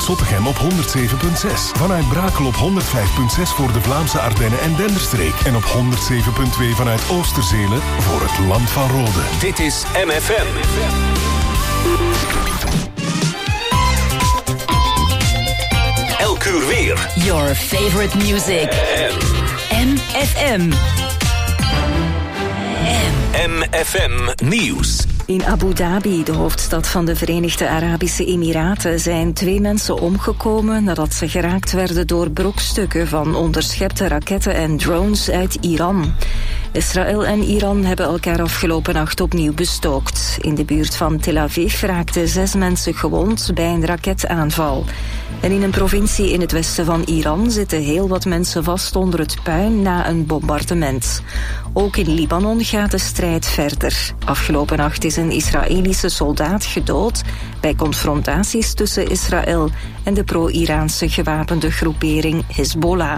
vanuit Zottegem op 107.6. Vanuit Brakel op 105.6 voor de Vlaamse Ardennen en Denderstreek. En op 107.2 vanuit Oosterzele voor het Land van Rode. Dit is MFM. Elk uur weer. Your favorite music. MFM. MFM Nieuws. In Abu Dhabi, de hoofdstad van de Verenigde Arabische Emiraten, zijn 2 mensen omgekomen nadat ze geraakt werden door brokstukken van onderschepte raketten en drones uit Iran. Israël en Iran hebben elkaar afgelopen nacht opnieuw bestookt. In de buurt van Tel Aviv raakten 6 mensen gewond bij een raketaanval. En in een provincie in het westen van Iran zitten heel wat mensen vast onder het puin na een bombardement. Ook in Libanon gaat de strijd verder. Afgelopen nacht is een Israëlische soldaat gedood bij confrontaties tussen Israël en de pro-Iraanse gewapende groepering Hezbollah.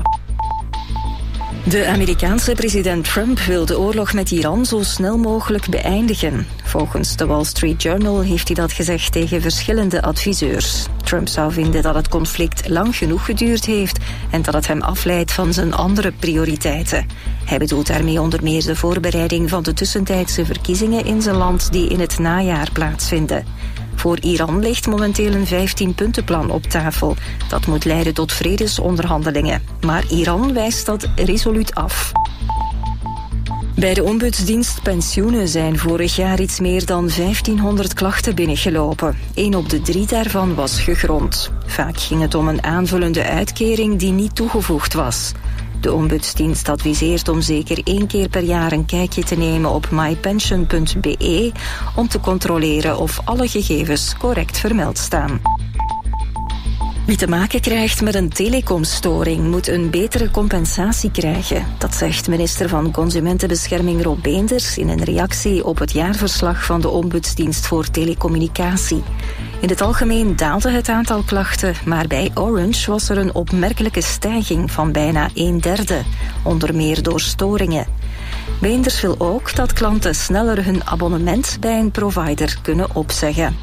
De Amerikaanse president Trump wil de oorlog met Iran zo snel mogelijk beëindigen. Volgens de Wall Street Journal heeft hij dat gezegd tegen verschillende adviseurs. Trump zou vinden dat het conflict lang genoeg geduurd heeft en dat het hem afleidt van zijn andere prioriteiten. Hij bedoelt daarmee onder meer de voorbereiding van de tussentijdse verkiezingen in zijn land die in het najaar plaatsvinden. Voor Iran ligt momenteel een 15-puntenplan op tafel. Dat moet leiden tot vredesonderhandelingen. Maar Iran wijst dat resoluut af. Bij de Ombudsdienst Pensioenen zijn vorig jaar iets meer dan 1500 klachten binnengelopen. 1 op de 3 daarvan was gegrond. Vaak ging het om een aanvullende uitkering die niet toegevoegd was. De Ombudsdienst adviseert om zeker 1 keer per jaar een kijkje te nemen op mypension.be om te controleren of alle gegevens correct vermeld staan. Wie te maken krijgt met een telecomstoring moet een betere compensatie krijgen. Dat zegt minister van Consumentenbescherming Rob Beenders in een reactie op het jaarverslag van de Ombudsdienst voor Telecommunicatie. In het algemeen daalde het aantal klachten, maar bij Orange was er een opmerkelijke stijging van bijna 1/3, onder meer door storingen. Beenders wil ook dat klanten sneller hun abonnement bij een provider kunnen opzeggen.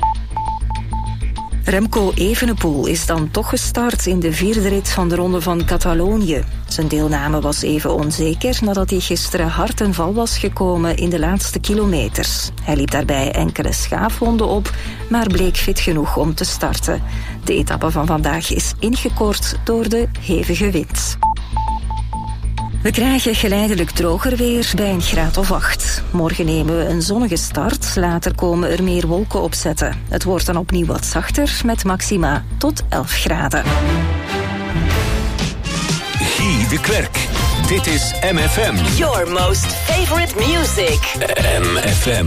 Remco Evenepoel is dan toch gestart in de 4e rit van de Ronde van Catalonië. Zijn deelname was even onzeker nadat hij gisteren hard ten val was gekomen in de laatste kilometers. Hij liep daarbij enkele schaafwonden op, maar bleek fit genoeg om te starten. De etappe van vandaag is ingekort door de hevige wind. We krijgen geleidelijk droger weer bij een graad of 8. Morgen nemen we een zonnige start, later komen er meer wolken opzetten. Het wordt dan opnieuw wat zachter met maxima tot 11 graden. Guy de Klerk. Dit is MFM. Your most favorite music. MFM.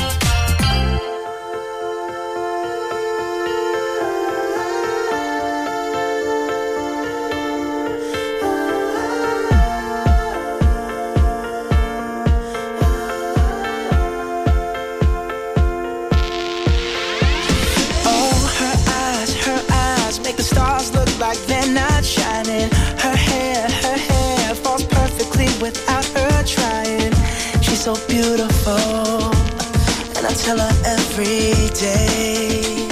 So beautiful, and I tell her every day.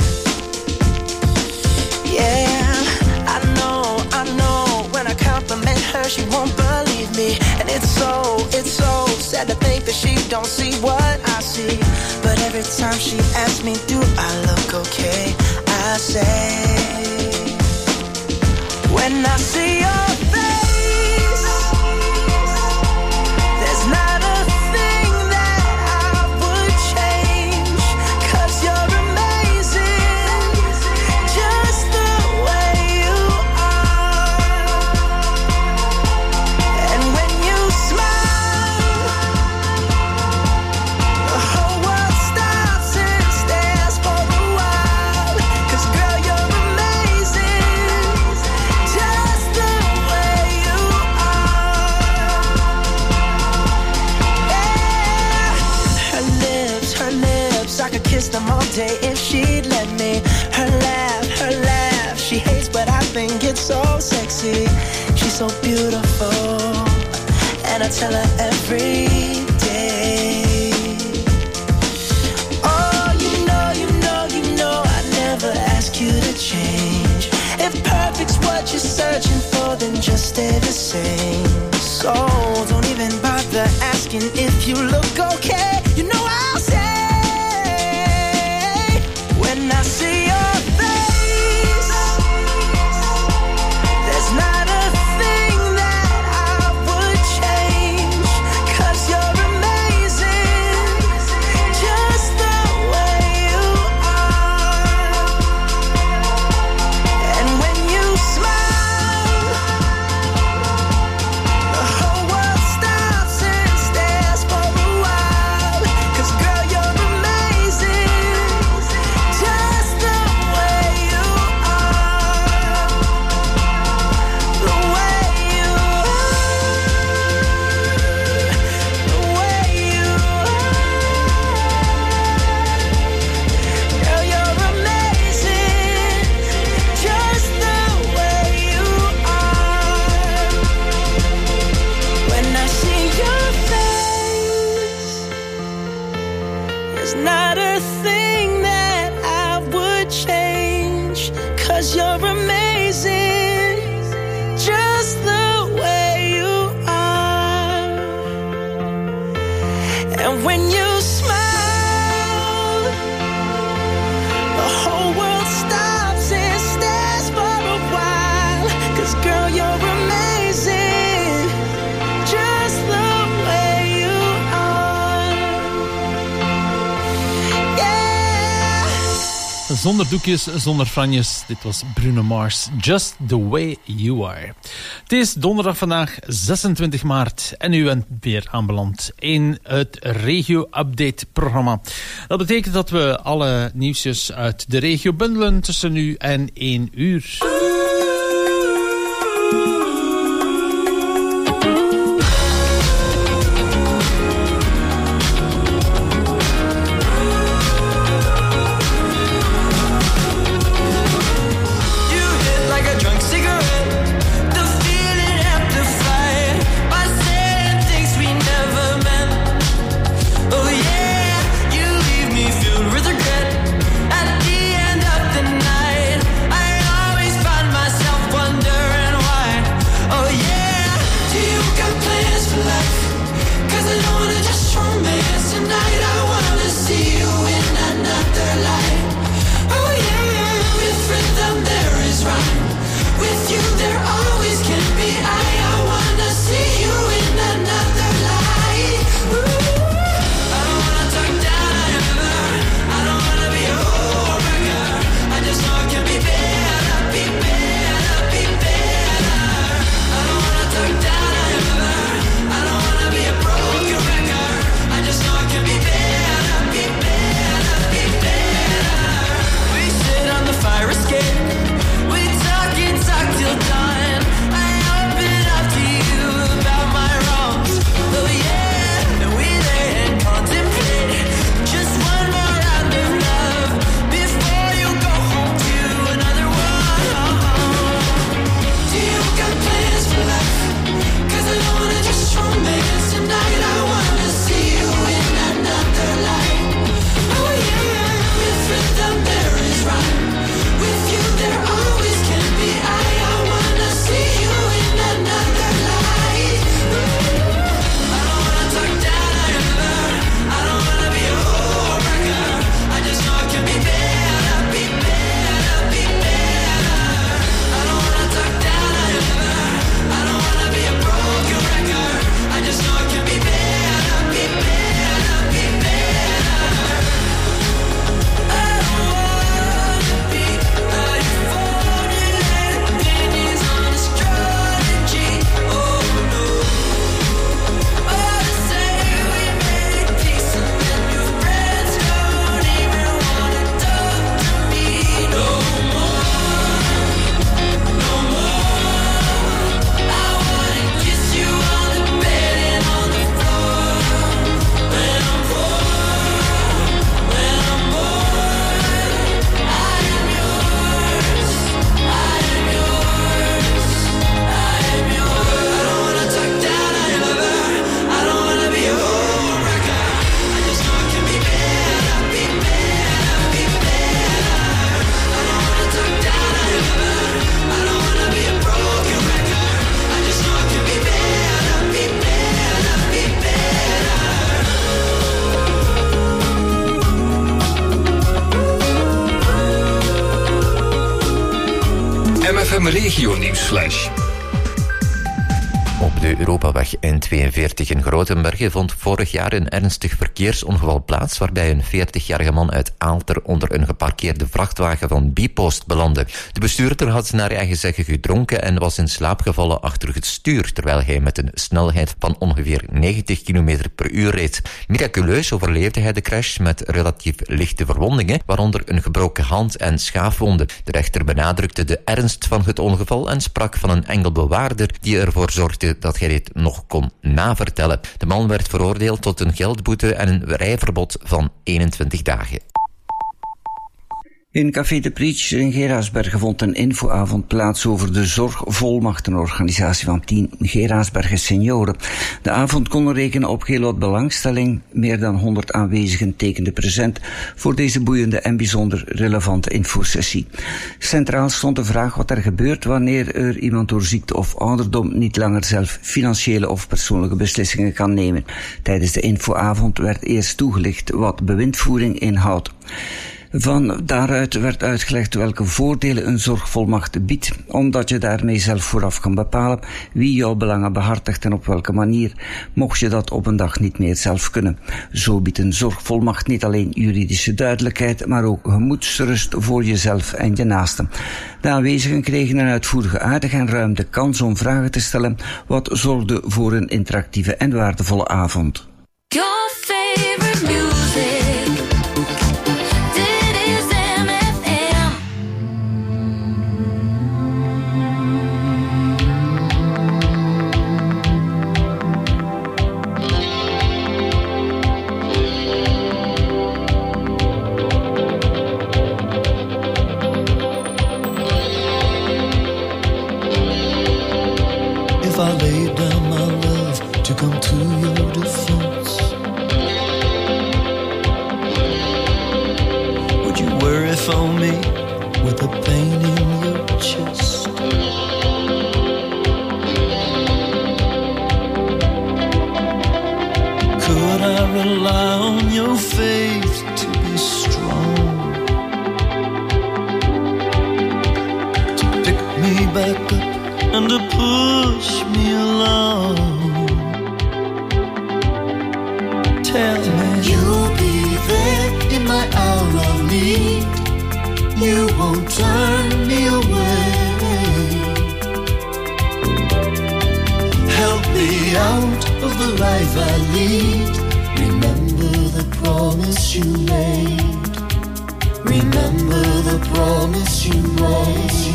Yeah, I know, when I compliment her, she won't believe me. And it's so sad to think that she don't see what I see. But every time she asks me, do I look okay? I say, when I see your face, there's not them all day if she'd let me. Her laugh, she hates but I think it's so sexy. She's so beautiful, and I tell her every day. Oh, you know, I never ask you to change. stay the same. So don't even bother asking if you look okay. You know I'll say when I see your face, there's not a thing that I would change, 'cause you're amazing, just the way you are. And when you smile, the whole world stops and stares for a while, 'cause girl, you're amazing, just the way you are. The way you are, the way you are. Girl, you're amazing, just the way you are. When I see your face, there's not a thing that I would change, 'cause you're amazing, just the way you are. And when you smile, the whole world stops and stares for a while, 'cause girl, you're amazing, just the way you are. Yeah. Zonder doekjes, zonder franjes. Dit was Bruno Mars. Just the way you are. Het is donderdag vandaag, 26 maart. En u bent weer aanbeland in het regio-update-programma. Dat betekent dat we alle nieuwsjes uit de regio bundelen tussen nu en 1 uur. You hit like a drunk cigarette, the feeling amplified by saying things we never meant. Oh yeah, you leave me filled with regret. At the end of the night, I always find FM Regio Nieuwsflash. Op de Europaweg N42 in Grotenbergen vond vorig jaar een ernstig verkeersongeval plaats waarbij een 40-jarige man uit Aalter onder een geparkeerde vrachtwagen van Bipost belandde. De bestuurder had naar eigen zeggen gedronken en was in slaap gevallen achter het stuur, terwijl hij met een snelheid van ongeveer 90 km per uur reed. Miraculeus overleefde hij de crash met relatief lichte verwondingen, waaronder een gebroken hand en schaafwonden. De rechter benadrukte de ernst van het ongeval en sprak van een engelbewaarder die ervoor zorgde dat hij dit nog kon navertellen. De man werd veroordeeld tot een geldboete en een rijverbod van 21 dagen. In Café de Preach in Geraardsbergen vond een infoavond plaats over de Zorgvolmacht, een organisatie van 10 Geraardsbergen senioren. De avond kon rekenen op heel wat belangstelling. Meer dan 100 aanwezigen tekenden present voor deze boeiende en bijzonder relevante infosessie. Centraal stond de vraag wat er gebeurt wanneer er iemand door ziekte of ouderdom niet langer zelf financiële of persoonlijke beslissingen kan nemen. Tijdens de infoavond werd eerst toegelicht wat bewindvoering inhoudt. Van daaruit werd uitgelegd welke voordelen een zorgvolmacht biedt, omdat je daarmee zelf vooraf kan bepalen wie jouw belangen behartigt en op welke manier, mocht je dat op een dag niet meer zelf kunnen. Zo biedt een zorgvolmacht niet alleen juridische duidelijkheid, maar ook gemoedsrust voor jezelf en je naasten. De aanwezigen kregen een uitvoerige uitleg en ruim de kans om vragen te stellen, wat zorgde voor een interactieve en waardevolle avond. Your favorite music. If I laid down my love to come to your defense, would you worry for me with the pain in your chest? Could I rely on your faith to be strong, to pick me back up and to push me along? Tell me you'll be there in my hour of need. You won't turn me away. Help me out of the life I lead. Remember the promise you made. Remember the promise you made.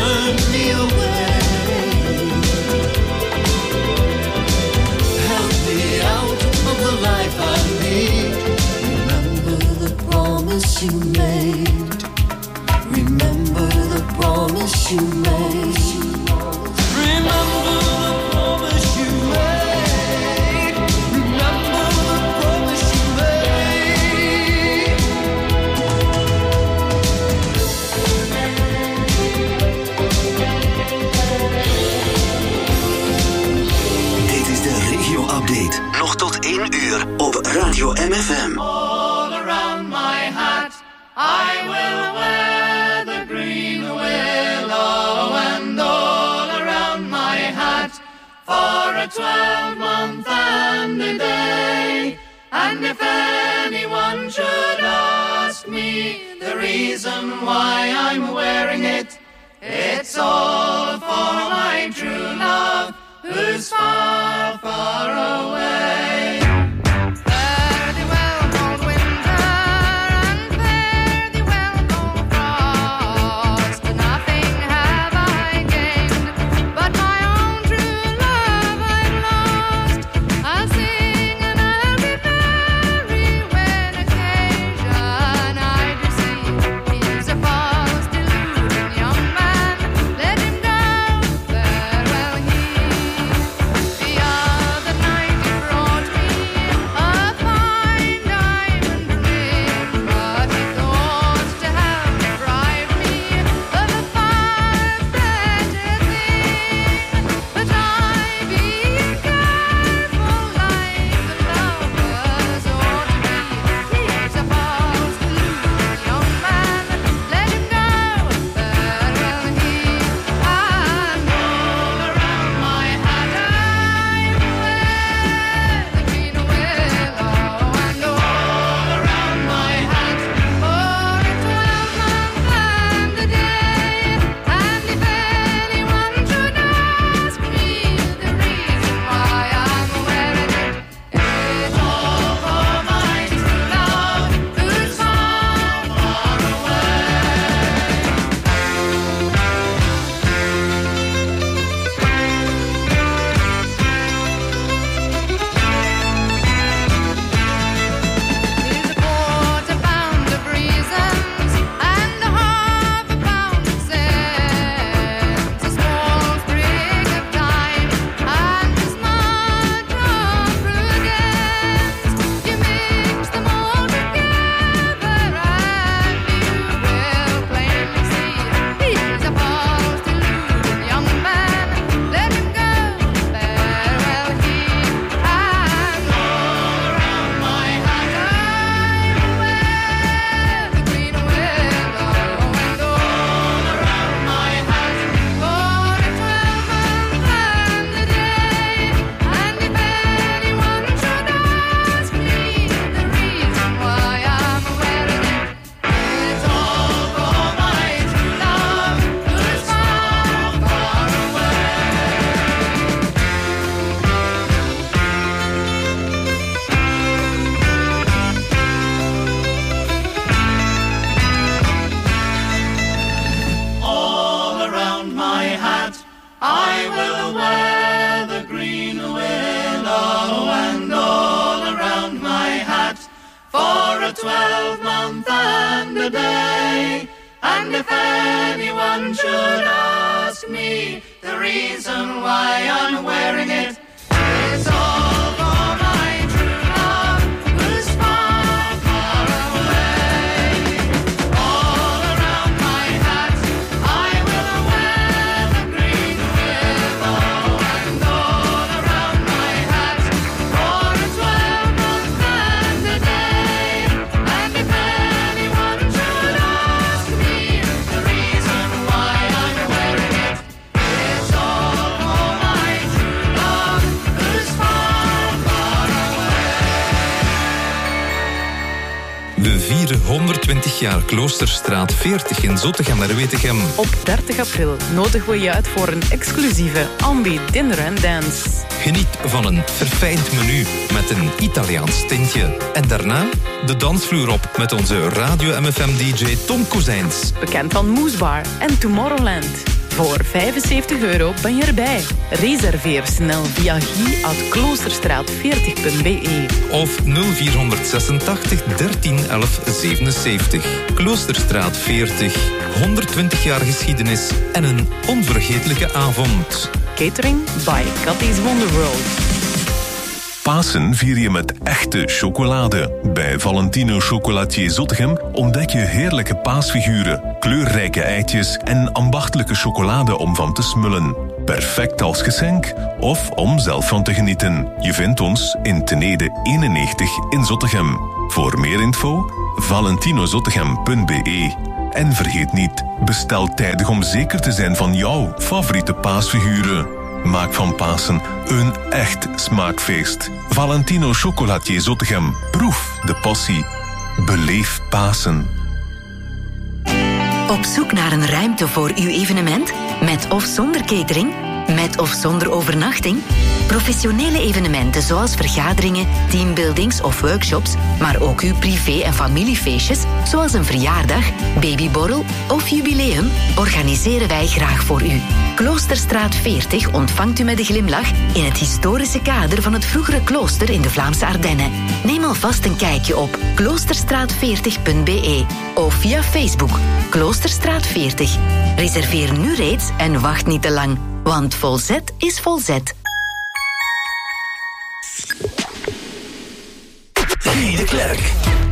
Help me Radio MFM. All around my hat, I will wear the green willow, and all around my hat, for a 12-month and a day. And if anyone should ask me the reason why I'm wearing it, it's all for my true love, who's far, far away. Fare thee well, cold winter, and fare thee well, cold frost. Nothing have I gained, but my own true love I've lost. I'll sing and I'll be merry when occasion I do see. He's a false deluding young man, let him go, farewell he. The other night he brought me a fine diamond ring, but he thought to have deprived me of a far better thing. But I, being careful like the lovers ought to be, he's a false deluding young man, let him go, farewell he. And all around my hat I wear the green willow, and all around my hat for a 12-month and a day. And if anyone should ask me the reason why I'm wearing it, it's all for my true love, who's far, far away. Here's a quarter pound of reasons and a half a pound of sense, a small sprig of time and a smudge of prudence. You mix them all together and you will plainly see he's a false deluding young man, let him go, farewell he. And all around my hat I wear the green willow, and all around my hat for a 12-month and a day. And if anyone should ask me the reason why I'm wearing it, it's all for my true love, who's far, far away. All around my hat I will wear the green willow, and all around my hat for a 12-month and a day. And if anyone should ask me the reason why I'm wearing it, it's all for my true love, who's far, far away. All around my hat I will wear the green willow, and all around my hat for a 12-month and a day. And if anyone should ask me the reason why I'm wearing it, it's all for my true love, who's far, far away. We vieren 120 jaar Kloosterstraat 40 in Zottegem-Merwetegem. Op 30 april nodigen we je uit voor een exclusieve Ambi Dinner and Dance. Geniet van een verfijnd menu met een Italiaans tintje. En daarna de dansvloer op met onze Radio MFM-dj Tom Kozijns. Bekend van Moesbar en Tomorrowland. Voor €75 ben je erbij. Reserveer snel via guy@kloosterstraat40.be Of 0486 13 11 77. Kloosterstraat 40. 120 jaar geschiedenis en een onvergetelijke avond. Catering by Cathy's Wonderworld. Pasen vier je met echte chocolade. Bij Valentino Chocolatier Zottegem ontdek je heerlijke paasfiguren, kleurrijke eitjes en ambachtelijke chocolade om van te smullen. Perfect als geschenk of om zelf van te genieten. Je vindt ons in Tenede 91 in Zottegem. Voor meer info, valentinozottegem.be. En vergeet niet, bestel tijdig om zeker te zijn van jouw favoriete paasfiguren. Maak van Pasen een echt smaakfeest. Valentino Chocolatier Zottegem. Proef de passie. Beleef Pasen. Op zoek naar een ruimte voor uw evenement? Met of zonder catering? Met of zonder overnachting? Professionele evenementen zoals vergaderingen, teambuildings of workshops, maar ook uw privé- en familiefeestjes, zoals een verjaardag, babyborrel of jubileum, organiseren wij graag voor u. Kloosterstraat 40 ontvangt u met een glimlach in het historische kader van het vroegere klooster in de Vlaamse Ardennen. Neem alvast een kijkje op kloosterstraat40.be of via Facebook Kloosterstraat 40. Reserveer nu reeds en wacht niet te lang, want volzet is volzet. Guy de Klerk.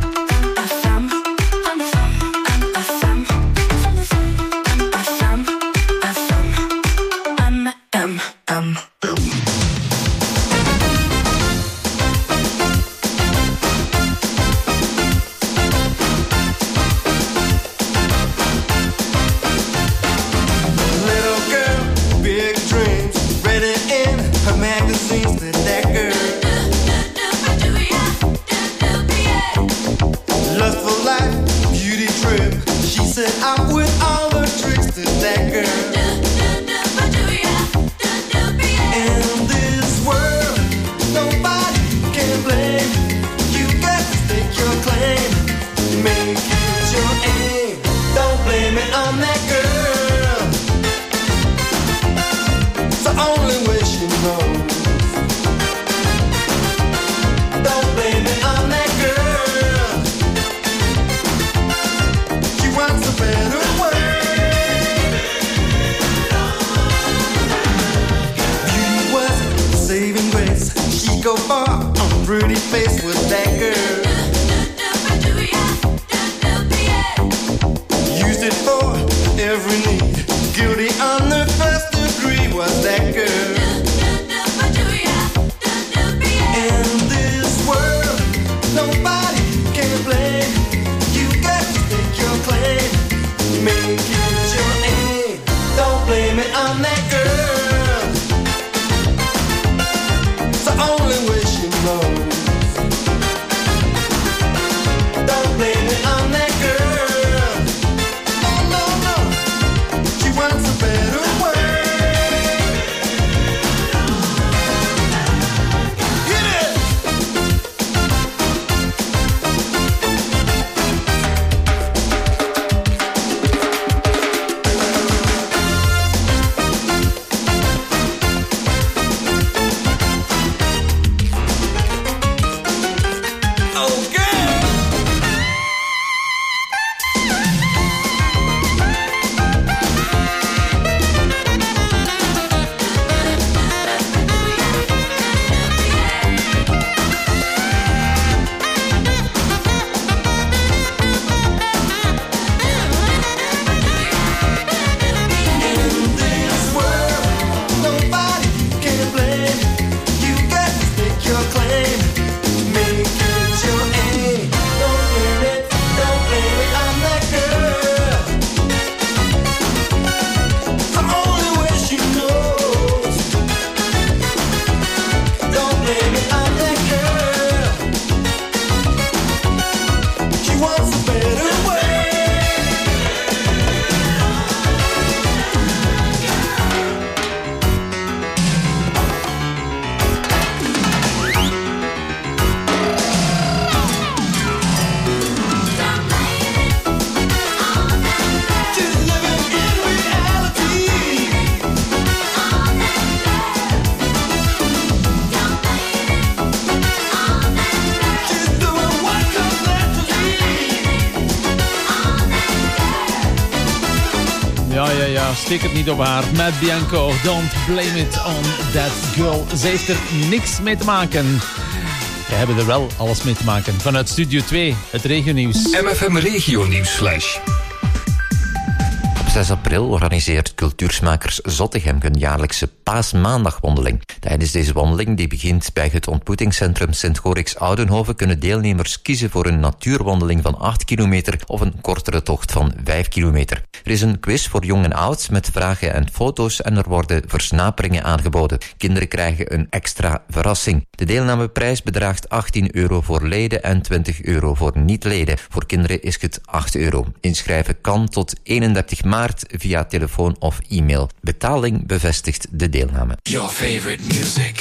Steek het niet op haar. Matt Bianco, don't blame it on that girl. Ze heeft er niks mee te maken. We hebben er wel alles mee te maken. Vanuit Studio 2, het regionieuws. MFM regionieuws flash. 6 april organiseert Cultuursmakers Zottegem een jaarlijkse paasmaandagwandeling. Tijdens deze wandeling, die begint bij het ontmoetingscentrum Sint-Gorix Oudenhoven, kunnen deelnemers kiezen voor een natuurwandeling van 8 kilometer of een kortere tocht van 5 kilometer. Er is een quiz voor jong en oud met vragen en foto's en er worden versnaperingen aangeboden. Kinderen krijgen een extra verrassing. De deelnameprijs bedraagt €18 voor leden en €20 voor niet-leden. Voor kinderen is het €8. Inschrijven kan tot 31 maart via telefoon of e-mail. Betaling bevestigt de deelname. Your favorite music.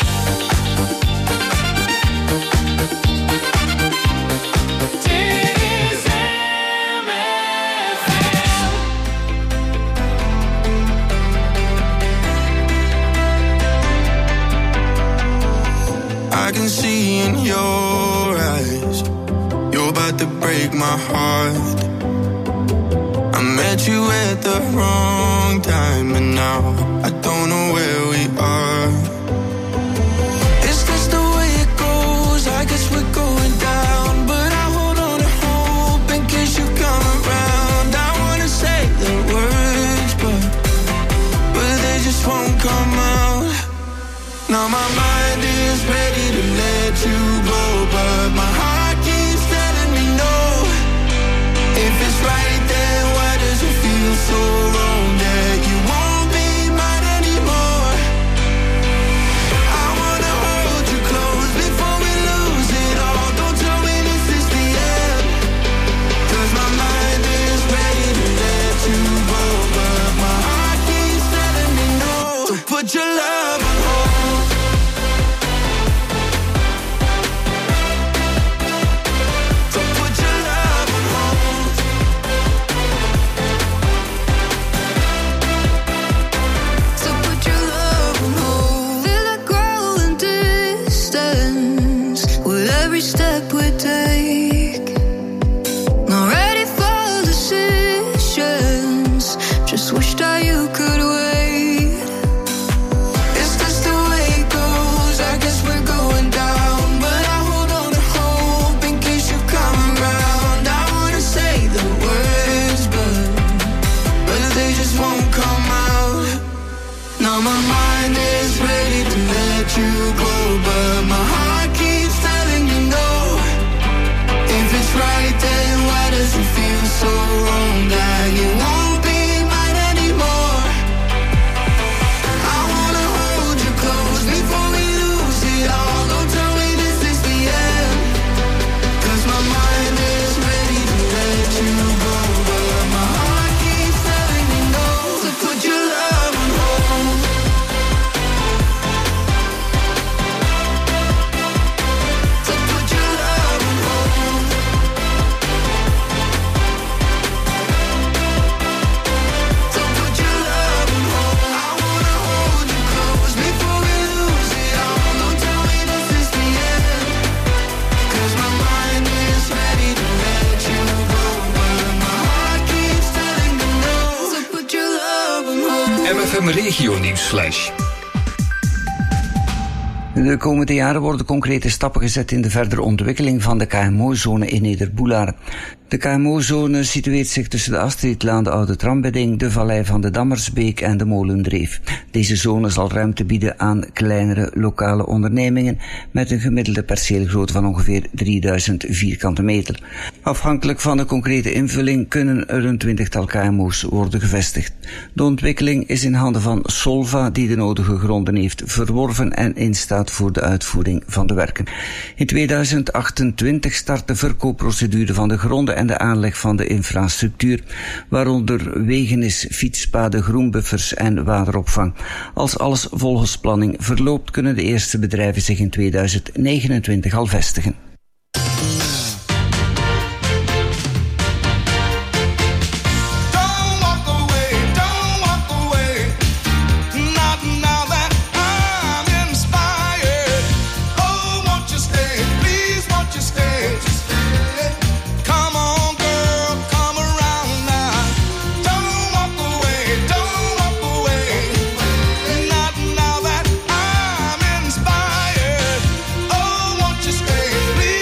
I can see in your eyes, you're about to break my heart. I met you at the wrong time, and now I don't know where we are. Is this the way it goes? I guess we're going down, but I hold on to hope in case you come around. I wanna say the words, but they just won't come out. Now my mind is ready to let you go, but my heart keeps telling me no. If it's right, then why does it feel so wrong that you won't be mine anymore? I wanna hold you close before we lose it all. Don't tell me this is the end, 'cause my mind is ready to let you go, but my heart keeps telling me no. So put your love on hold. Step we take, not ready for decisions. Just wish that you could wait. Is this the way it goes? I guess we're going down, but I hold on to hope in case you come around. I wanna say the words, but they just won't come out. Now my mind is ready to let you go, but my heart keeps telling me no. If it's right, then why does it feel so wrong that you won't be mine anymore? I wanna hold you close before we lose it all. Don't tell me this is the end, 'cause my mind is ready to let you go, but my heart keeps telling me no. So put your love on hold. MFM Regio Nieuwsflash. De komende jaren worden concrete stappen gezet in de verdere ontwikkeling van de KMO-zone in Nederboelaar. De KMO-zone situeert zich tussen de Astridlaan, de Oude Trambedding, de Vallei van de Dammersbeek en de Molendreef. Deze zone zal ruimte bieden aan kleinere lokale ondernemingen met een gemiddelde perceelgrootte van ongeveer 3000 vierkante meter. Afhankelijk van de concrete invulling kunnen er een 20-tal KMO's worden gevestigd. De ontwikkeling is in handen van Solva, die de nodige gronden heeft verworven en instaat voor de uitvoering van de werken. In 2028 start de verkoopprocedure van de gronden en de aanleg van de infrastructuur, waaronder wegenis, fietspaden, groenbuffers en wateropvang. Als alles volgens planning verloopt, kunnen de eerste bedrijven zich in 2029 al vestigen. Please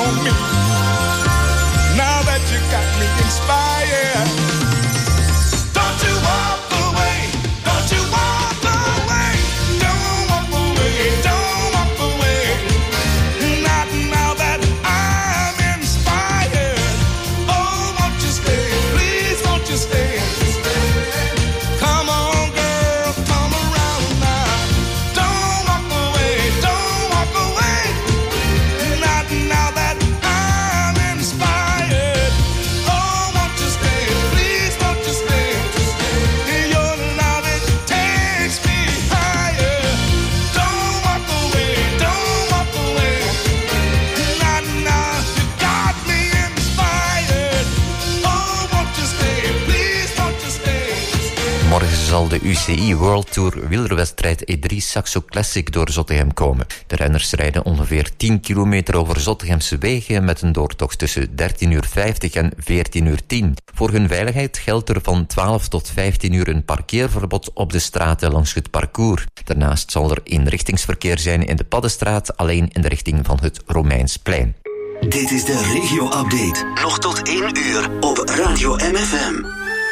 on me. Now that you got me inspired, don't you walk away, don't you walk away, don't walk away, don't walk away. Not now that I'm inspired. Oh, won't you stay, please won't you stay? Come on girl, come around now. Don't walk away, don't walk away. Not now that I'm inspired. Oh, won't you stay, please won't you stay? Your love, it takes me higher. Don't walk away, don't walk away. Not now, you got me inspired. Oh, won't you stay, please won't you stay? Morgen zal de UCI World Tour wielerwedstrijd E3 Saxo Classic door Zottegem komen. De renners rijden ongeveer 10 kilometer over Zottegemse wegen met een doortocht tussen 13:50 en 14:10. Voor hun veiligheid geldt er van 12 tot 15 uur een parkeerverbod op de straten langs het parcours. Daarnaast zal er eenrichtingsverkeer zijn in de Paddenstraat, alleen in de richting van het Romeinsplein. Dit is de regio-update. Nog tot 1 uur op Radio MFM.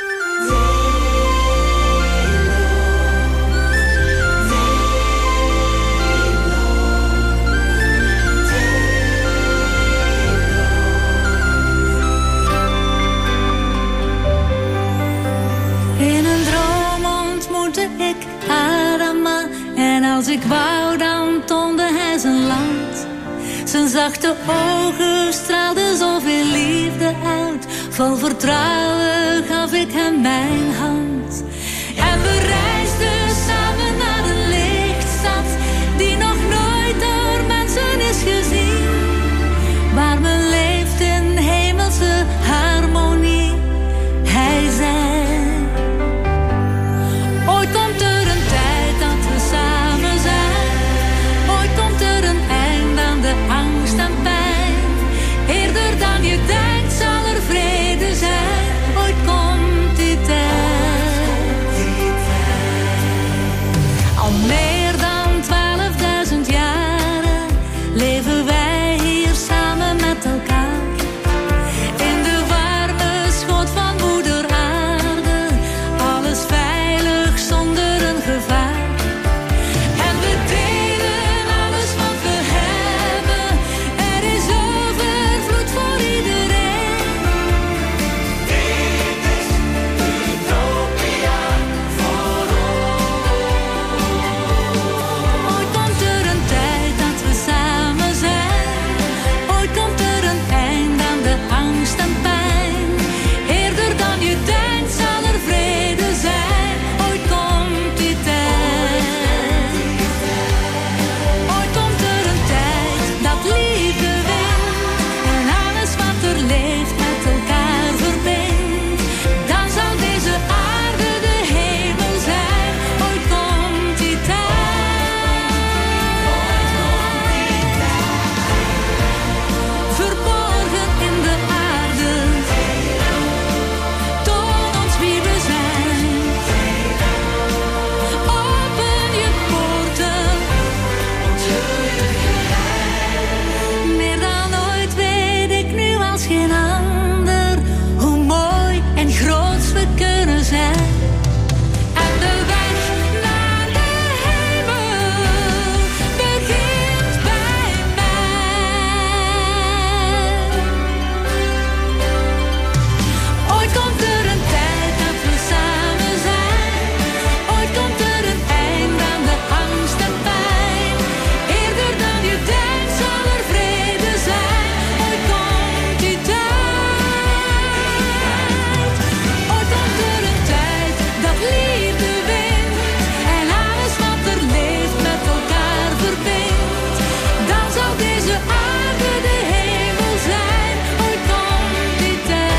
In een droom ontmoette ik Adama. En als ik wou, dan toonde hij zijn land. Zijn zachte ogen straalden zoveel liefde uit. Vol vertrouwen gaf ik hem mijn hand. En we reisden samen naar een lichtstad die nog nooit door mensen is gezien. Waar men leeft in hemelse harmonie. Hij zei: ooit komt er een tijd dat we samen zijn. Ooit komt er een eind aan de angst en pijn. Eerder dan je denkt zal er vrede zijn. Ooit komt die tijd. Al meer dan 12.000 jaren leven wij hier samen met elkaar. In de warme schoot van moeder aarde. Alles veilig zonder een gevaar. En we delen alles wat we hebben. Er is overvloed voor iedereen. Dit is Utopia voor ons. Ooit komt er een tijd dat we samen zijn. Ooit komt er een eind aan de angst en pijn. Eerder dan je denkt zal er vrede zijn. Ooit komt die tijd. Ooit komt er een tijd dat liefde wint. En alles wat er leeft met elkaar verbindt. Dan zal deze aarde de hemel zijn. Ooit komt die tijd. Verborgen in de aarde. Toon ons wie we zijn. Open je poorten. Meer dan ooit weet ik nu als geen ander hoe mooi en groot we kunnen zijn. En de weg naar de hemel begint bij mij. Ooit komt er een tijd dat we samen zijn. Ooit komt er een eind aan de angst en pijn. Eerder dan je denkt zal er vrede zijn. Ooit komt die tijd. Ooit komt er een tijd dat liefde wint. En alles wat er leeft met elkaar verbindt. Dan zal deze aarde de hemel zijn. Ooit komt die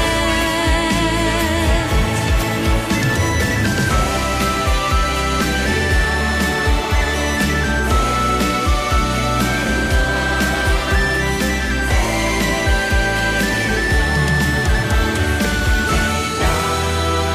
tijd.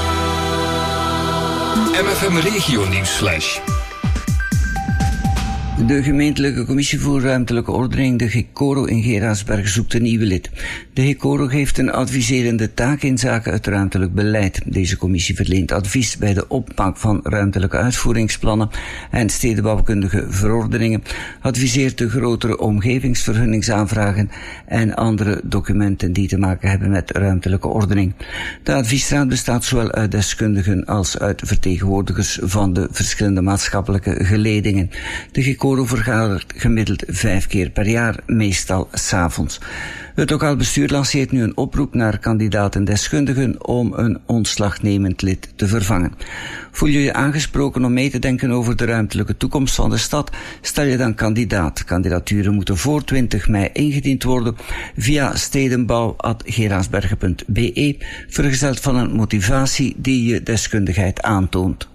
MFM Regio Nieuwsflash. De gemeentelijke commissie voor ruimtelijke ordening, de GECORO in Geraardsberg, zoekt een nieuwe lid. De GECORO heeft een adviserende taak in zaken het ruimtelijk beleid. Deze commissie verleent advies bij de opmaak van ruimtelijke uitvoeringsplannen en stedenbouwkundige verordeningen, adviseert de grotere omgevingsvergunningsaanvragen en andere documenten die te maken hebben met ruimtelijke ordening. De adviesraad bestaat zowel uit deskundigen als uit vertegenwoordigers van de verschillende maatschappelijke geledingen. De GECORO vergadert gemiddeld 5 keer per jaar, meestal 's avonds. Het lokaal bestuur lanceert nu een oproep naar kandidaten deskundigen om een ontslagnemend lid te vervangen. Voel je je aangesproken om mee te denken over de ruimtelijke toekomst van de stad? Stel je dan kandidaat. Kandidaturen moeten voor 20 mei ingediend worden via stedenbouw@geraarsbergen.be, vergezeld van een motivatie die je deskundigheid aantoont.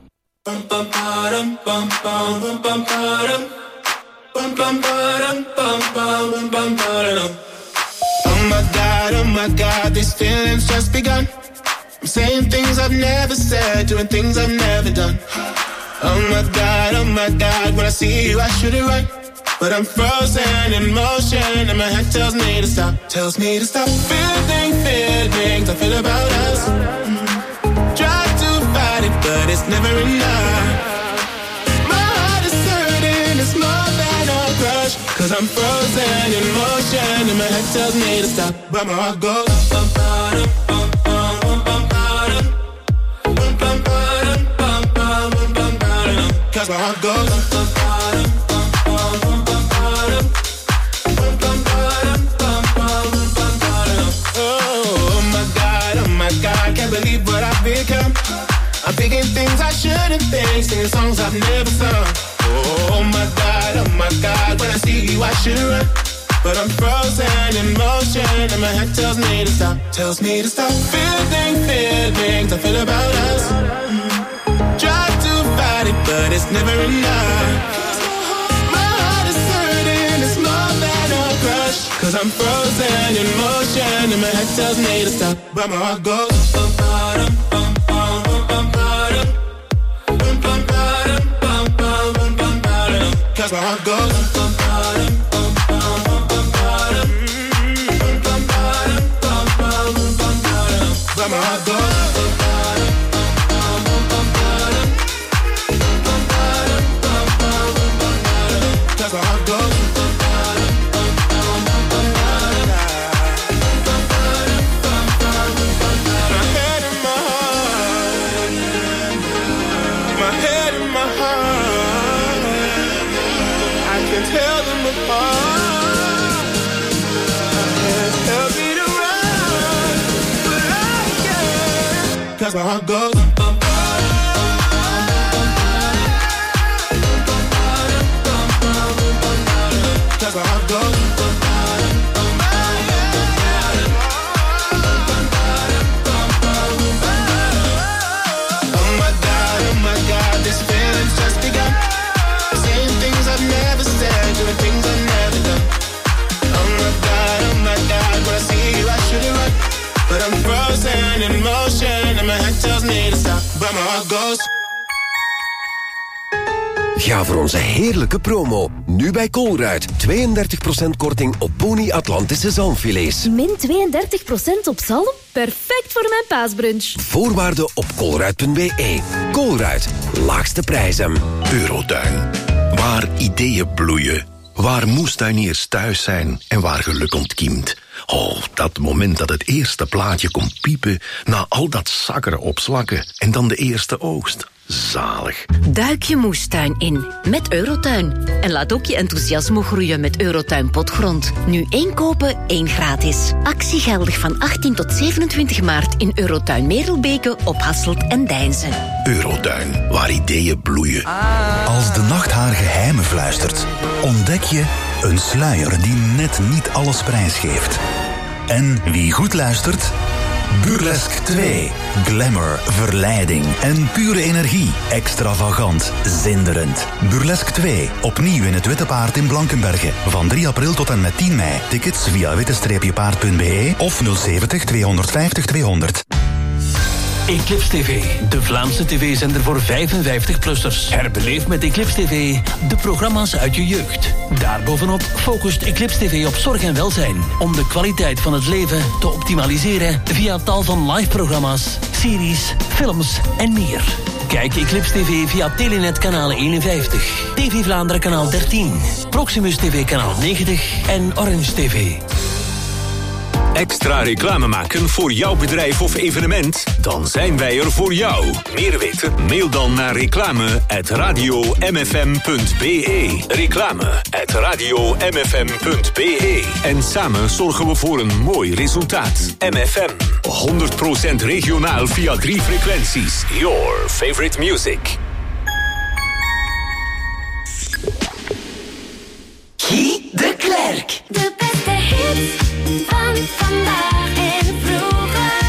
Oh my God, these feelings just begun. I'm saying things I've never said, doing things I've never done. Oh my God, when I see you I should it right. But I'm frozen in motion and my head tells me to stop. Feeling feelings I feel about us. Try to fight it, but it's never enough. My heart is hurting, it's more than a crush. 'Cause I'm frozen in motion and my head tells me to stop. But my heart goes cause my heart goes Oh my God, can't believe what I've become. I'm thinking things I shouldn't think, singing songs I've never sung. Oh my God, when I see you I should run. But I'm frozen in motion and my head tells me to stop. Feeling feelings I feel about us. Try to fight it, but it's never enough. My heart is hurting, it's more than a crush. 'Cause I'm frozen in motion and my head tells me to stop. But my heart goes cause my heart goes but my heart goes cause my heart goes my head and my heart, my head and my heart, I can tell them apart. I can't help it to run, but I can. 'Cause my heart goes cause my heart goes Oh my God, this feeling's just begun. Saying things I've never said, doing things I've never done. Oh my God, when I see you I should it right. But I'm frozen in motion and my head tells me to stop. But my heart goes Ga voor onze heerlijke promo. Nu bij Colruyt. 32% korting op Pony Atlantische zalmfilets. Min 32% op zalm? Perfect voor mijn paasbrunch. Voorwaarden op colruyt.be. Colruyt. Laagste prijzen. Eurotuin. Waar ideeën bloeien. Waar moestuiniers thuis zijn en waar geluk ontkiemt. Oh, dat moment dat het eerste plaatje komt piepen na al dat zakkeren opslakken en dan de eerste oogst. Zalig. Duik je moestuin in met Eurotuin. En laat ook je enthousiasme groeien met Eurotuin Potgrond. Nu 1 kopen, 1 gratis. Actie geldig van 18 tot 27 maart in Eurotuin Merelbeke op Hasselt en Deinzen. Eurotuin, waar ideeën bloeien. Als de nacht haar geheimen fluistert, ontdek je een sluier die net niet alles prijsgeeft. En wie goed luistert... Burlesque 2. Glamour, verleiding en pure energie. Extravagant, zinderend. Burlesque 2. Opnieuw in het Witte Paard in Blankenberge. Van 3 april tot en met 10 mei. Tickets via witte-paard.be of 070 250 200. Eclipse TV, de Vlaamse tv-zender voor 55-plussers. Herbeleef met Eclipse TV de programma's uit je jeugd. Daarbovenop focust Eclipse TV op zorg en welzijn, om de kwaliteit van het leven te optimaliseren via tal van live-programma's, series, films en meer. Kijk Eclipse TV via Telenet kanaal 51, TV Vlaanderen kanaal 13, Proximus TV kanaal 90 en Orange TV. Extra reclame maken voor jouw bedrijf of evenement? Dan zijn wij er voor jou. Meer weten? Mail dan naar reclame@radiomfm.be. Reclame@radiomfm.be. En samen zorgen we voor een mooi resultaat. MFM, 100% regionaal via 3 frequenties. Your favorite music. Guy de Klerk. De beste hits van vandaag en vroeger.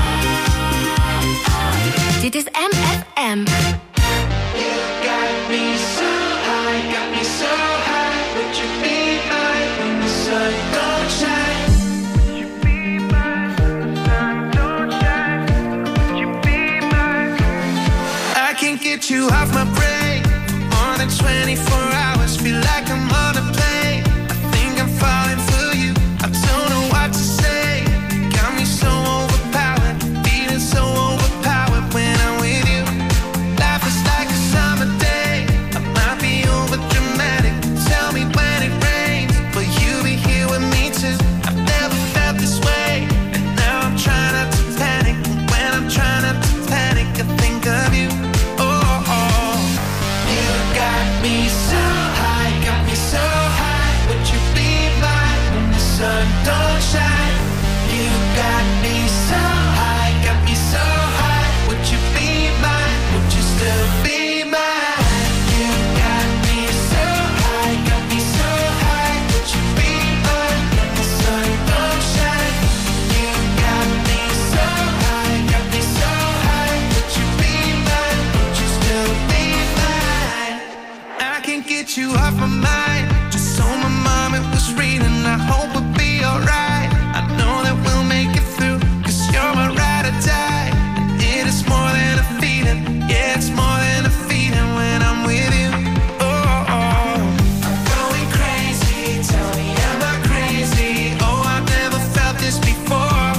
Dit is MFM. You got me so high, got me so high. Would you be mine when the sun don't shine? Would you be mine when the sun don't shine? Would you be mine? I can't get you off my brain for more than 24 hours. Feel like I'm on a plane. I think I'm falling for you. I don't know what to say. Got me so overpowered, feeling so overpowered when I'm with you. Life is like a summer day. I might be over dramatic. Tell me when it rains, will you be here with me too? I've never felt this way, and now I'm trying not to panic. And when I'm trying not to panic, I think of you. Oh, oh. You got me so high, got me so high. Would you be mine when the sun don't shine? You got me so high, got me so high. Would you be mine? Would you still be mine? You got me so high, got me so high. Would you be mine when the sun don't shine? You got me so high, got me so high. Would you be mine? Would you still be mine? I can't get you off my mind. Just so my mom it was reading. I hope we'll be alright. I know that we'll make it through, 'cause you're my ride or die. And it is more than a feeling. Yeah, it's more than a feeling when I'm with you. Oh, oh. I'm going crazy. Tell me, am I crazy? Oh, I've never felt this before.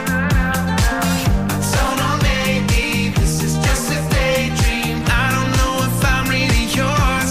I don't know, maybe this is just a daydream. I don't know if I'm really yours.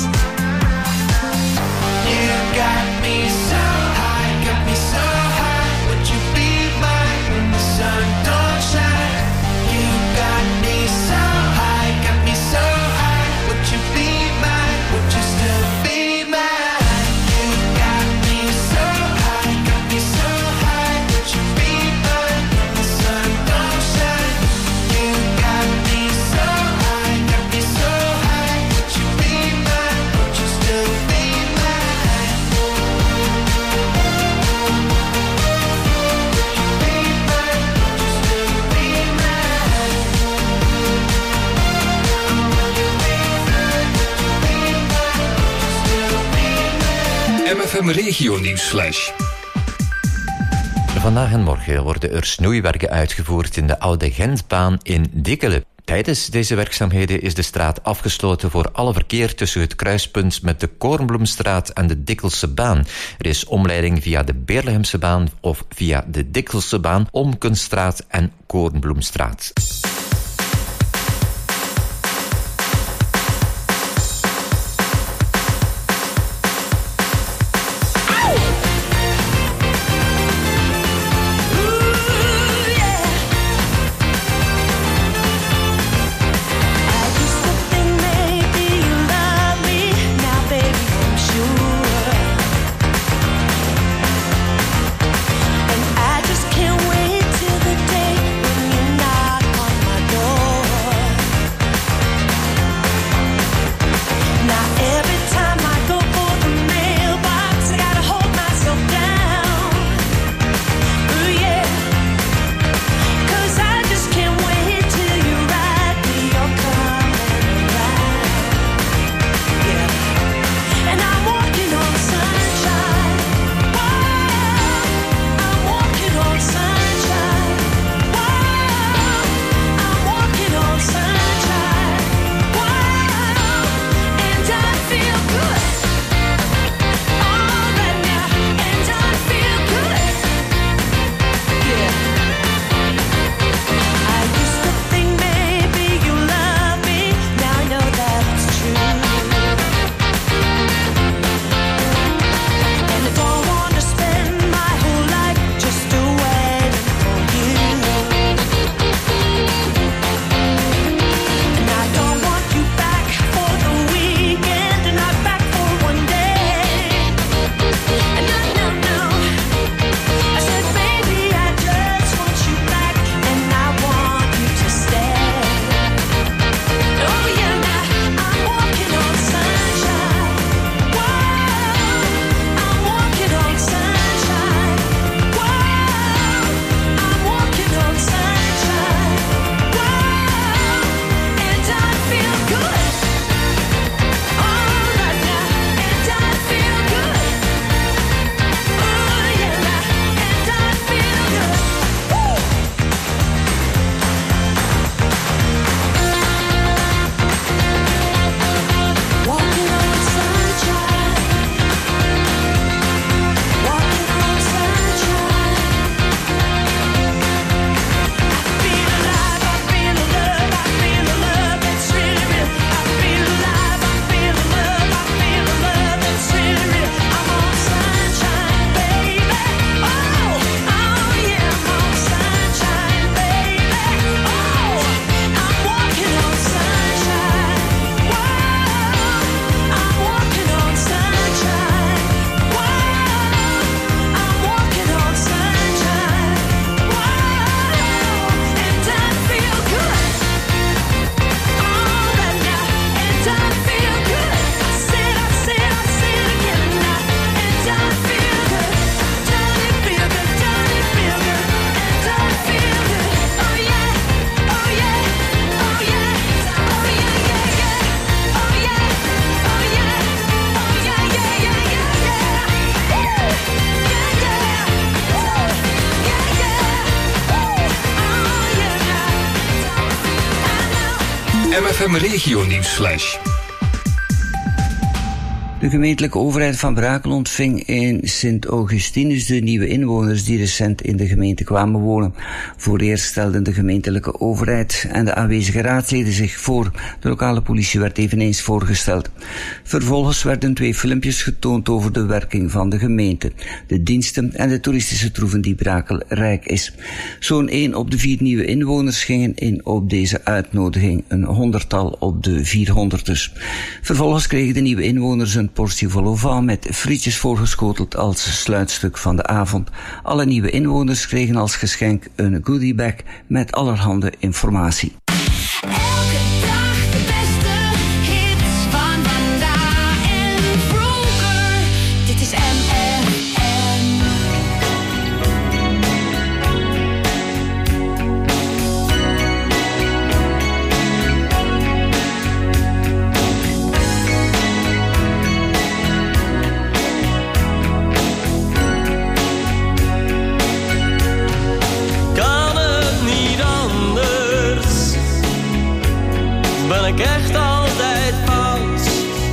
You got me so high, got me so high. Would you be mine when the sun don't shine? You got me so high, got me so high. Would you be mine? Would you still be mine? You got me so high, got me so high. Would you be mine when the sun don't shine? You got me so high, got me so high. Would you be mine? Would you still be mine? MFM Regio Nieuwsflash. Vandaag en morgen worden er snoeiwerken uitgevoerd in de Oude Gentbaan in Dikkelen. Tijdens deze werkzaamheden is de straat afgesloten voor alle verkeer tussen het kruispunt met de Koornbloemstraat en de Dikkelsebaan. Er is omleiding via de Beerlehemsebaan of via de Dikkelsebaan, Omkenstraat en Koornbloemstraat. I just can't wait till the day when you knock on my MFM Regio Nieuwsflash. De gemeentelijke overheid van Brakel ontving in Sint-Augustinus de nieuwe inwoners die recent in de gemeente kwamen wonen. Vooreerst stelden de gemeentelijke overheid en de aanwezige raadsleden zich voor. De lokale politie werd eveneens voorgesteld. Vervolgens werden 2 filmpjes getoond over de werking van de gemeente, de diensten en de toeristische troeven die Brakel rijk is. Zo'n 1 op de 4 nieuwe inwoners gingen in op deze uitnodiging, een 100-tal op de 400 dus. Vervolgens kregen de nieuwe inwoners een portie vol au vent met frietjes voorgeschoteld als sluitstuk van de avond. Alle nieuwe inwoners kregen als geschenk een goodiebag met allerhande informatie. Echt altijd fout.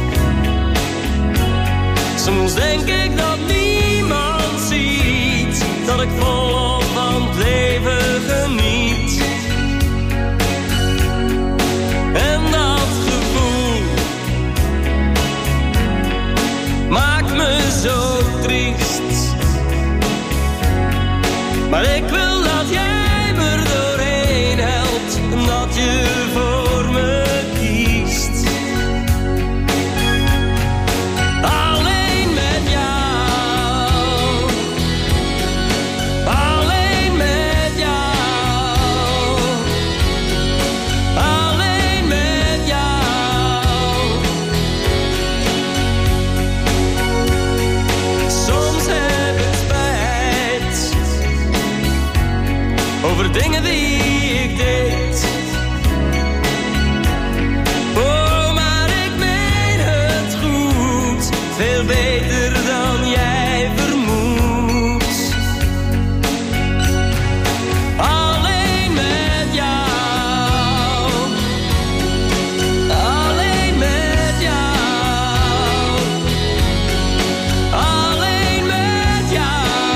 Soms denk ik dat niemand ziet dat ik volop van het leven geniet. En dat gevoel maakt me zo triest. Maar ik wil dat jij me er doorheen helpt en dat je voor me over dingen die ik deed. Oh, maar ik meen het goed, veel beter dan jij vermoedt. Alleen met jou, alleen met jou, alleen met jou.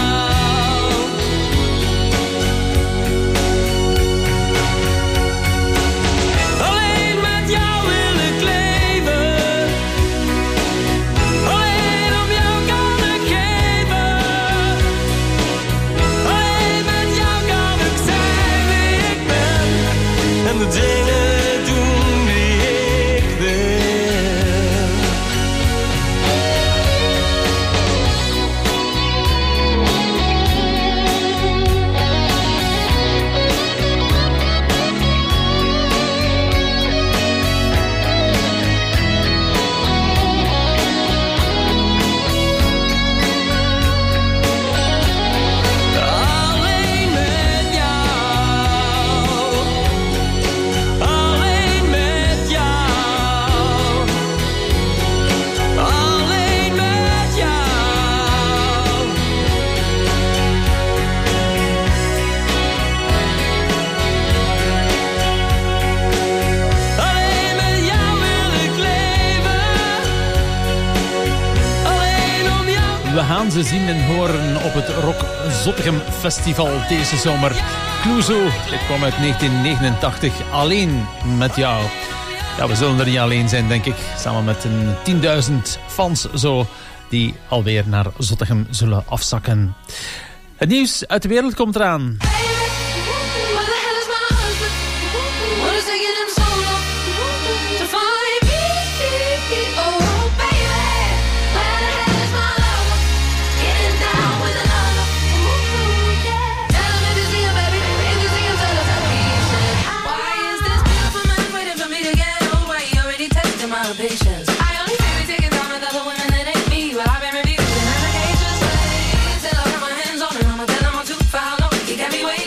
Dingen doen die ik wil. Alleen met jou. Alleen met jou, alleen met jou. Alleen met jou wil ik leven. Alleen om jou. We gaan ze zien en horen op het Rock Zottegem Festival deze zomer. Clouseau, dit kwam uit 1989, Alleen met jou. Ja, we zullen er niet alleen zijn, denk ik. Samen met een 10.000 fans zo, die alweer naar Zottegem zullen afzakken. Het nieuws uit de wereld komt eraan. Patience. I only feel it taking time with other women that ain't me, but I've been reviewing allegations. Till I got my hands on it, I'ma tell them I'm too foul. No, you got me waiting.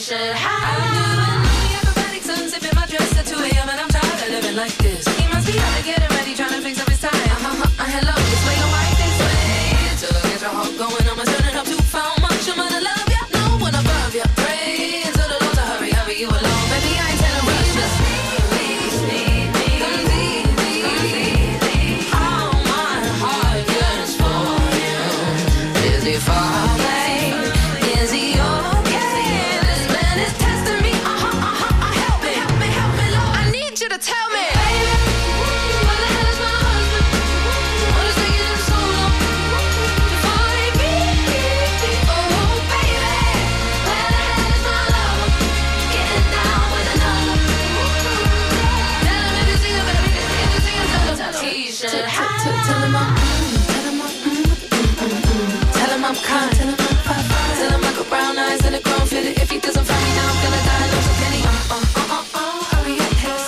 T-shirt high. I'm doing the acrobatics and zipping my dress at 2 a.m. and I'm tired of living like this. He must be out to get it ready, trying to fix up his tie. Hello, this way your wife this way. To get your heart going, I'm turning up too far. Much I'm gonna love ya, no one above ya. Pray to the Lord to hurry, hurry you along. Baby, I ain't telling rush, just need me. All my heart yearns for you. Is he far away? Is he okay? This man is testing me. Help me, help me, help me, Lord. I need you to tell me, baby, where the hell is my husband? What is taking him so long to find me? Oh, baby, where the hell is my lover? Getting down with another. Tell him if you see him, baby, if you see him, tell him. T-shirt high. Tell him I'm tell him I'm kind. Tell him I got brown eyes and a grown fitted. If he doesn't find me now, I'm gonna die. No, so can he? Hurry up, hiss.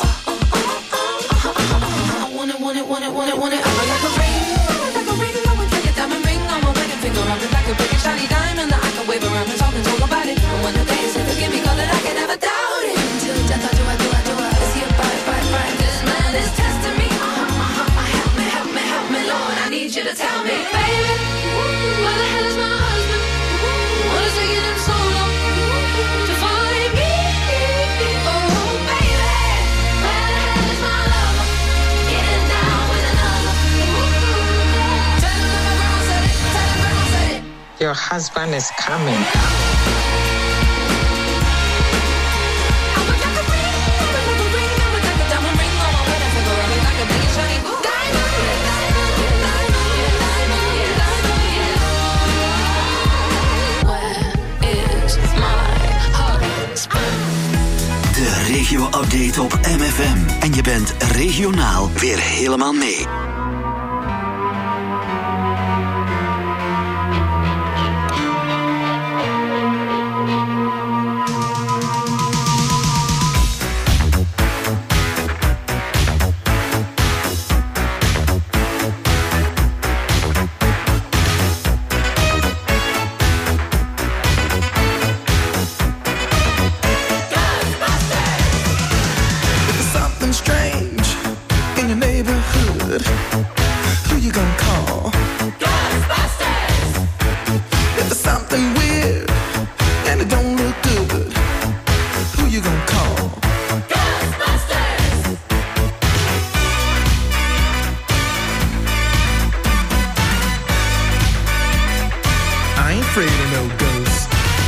I want it, want it, want it, want it, want it. I want like a ring, like a ring. I would like a diamond ring on my wedding finger. I'm like a big shiny diamond that I can wave around and talk about it. And when the day is forgive me, call it, I can never doubt it. Until death, I do. Is he a bite? This man is testing me. Help me, help me, help me, Lord. I need you to tell me, baby, where the hell is my husband? What is taking him so long to find me? Oh, baby, where the hell is my lover? Getting down with another. Tell him that my grandma said it. Tell him grandma said it. Your husband is coming. De regio-update op MFM. En je bent regionaal weer helemaal mee. Something strange in your neighborhood. Who you gonna call? Ghostbusters! If there's something weird and it don't look good, who you gonna call? Ghostbusters! I ain't afraid of no ghosts.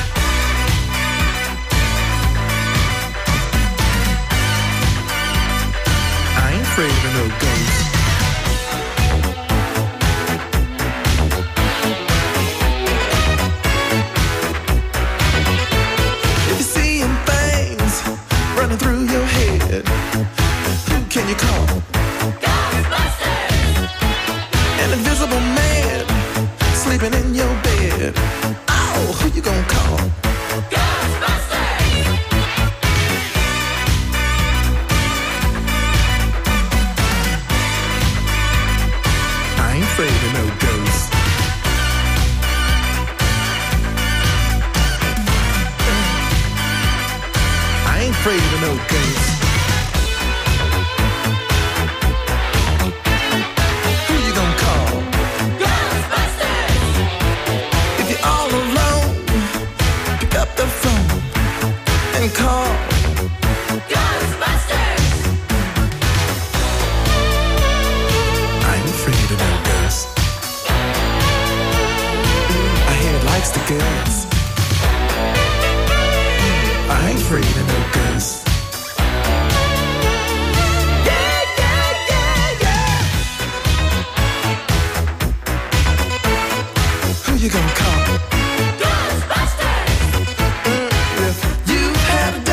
Afraid of no ghosts. If you're seeing things running through your head, who can you call? Ghostbusters! An invisible man sleeping in your bed. Oh, who you gonna call? Ghostbusters! I ain't afraid of no ghosts. I ain't afraid of no ghosts.